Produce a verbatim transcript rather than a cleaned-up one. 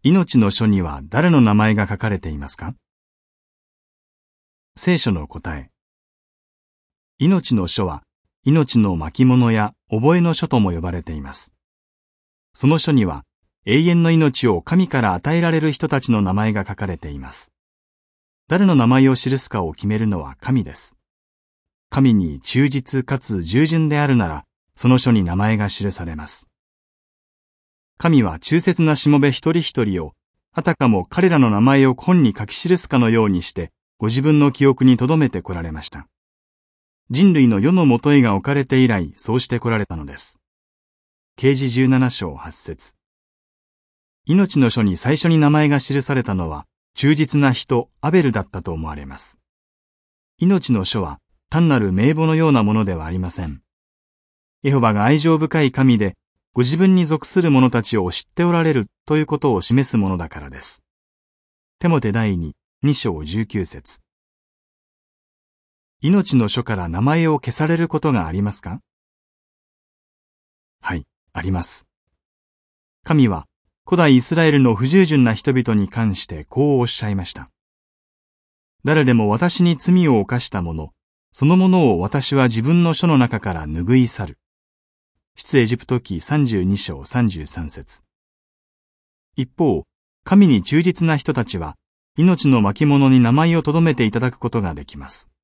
命の書には誰の名前が書かれていますか？聖書の答え。命の書は、命の巻物や覚えの書とも呼ばれています。その書には、永遠の命を神から与えられる人たちの名前が書かれています。誰の名前を記すかを決めるのは神です。神に忠実かつ従順であるなら、その書に名前が記されます。神は忠節なしもべ一人一人を、あたかも彼らの名前を本に書き記すかのようにして、ご自分の記憶に留めてこられました。人類の世のもとへが置かれて以来、そうしてこられたのです。啓示じゅうなな章はち節。命の書に最初に名前が記されたのは、忠実な人、アベルだったと思われます。命の書は、単なる名簿のようなものではありません。エホバが愛情深い神で、ご自分に属する者たちを知っておられるということを示すものだからです。テモテ第二、に章じゅうきゅう節。命の書から名前を消されることがありますか？はい、あります。神は、古代イスラエルの不従順な人々に関してこうおっしゃいました。誰でも私に罪を犯した者、そのものを私は自分の書の中から拭い去る。出エジプト記さんじゅうに章さんじゅうさん節。一方、神に忠実な人たちは、命の巻物に名前を留めていただくことができます。